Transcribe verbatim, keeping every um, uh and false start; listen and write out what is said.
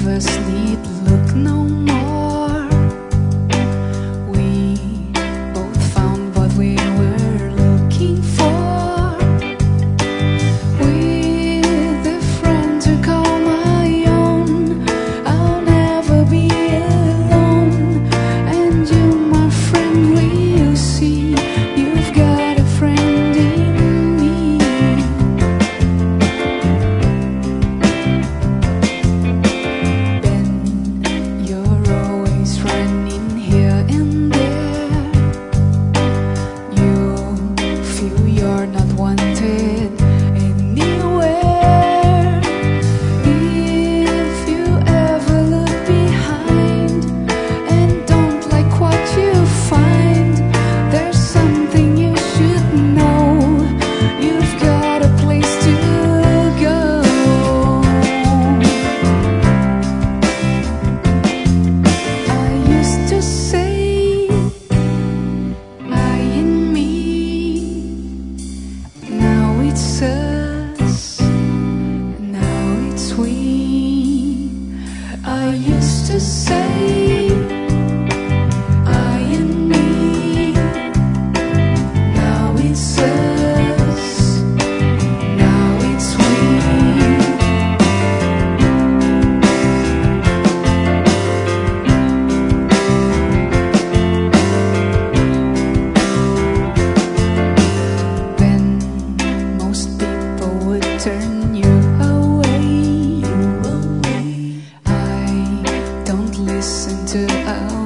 us need look no more. We both found what we were looking for. With a friend to call my own, I'll never be alone. And you, my friend, will you see, you've got a friend in me. Ben, you're always running here and there. You feel you're not wanted anywhere. If you ever look behind and don't like what you find, there's something you should know. You've got a place to go. I used to say I and me, now it's us, now it's we. I used to say I and me, now it's us, now it's we. When most people would turn you away, I don't listen to a